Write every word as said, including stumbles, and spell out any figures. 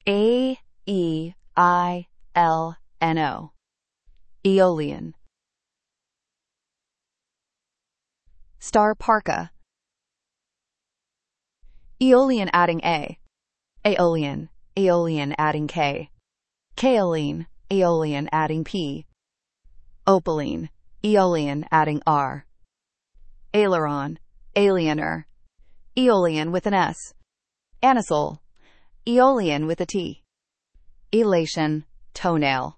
A E I L N O. Aeolian. Star parka. Aeolian adding A. Aeolian. Aeolian adding K. Kaoline. Aeolian adding P. Opaline. Aeolian adding R. Aileron. Aliener. Aeolian with an S. Anisole. Aeolian with a T. Elation. Toenail.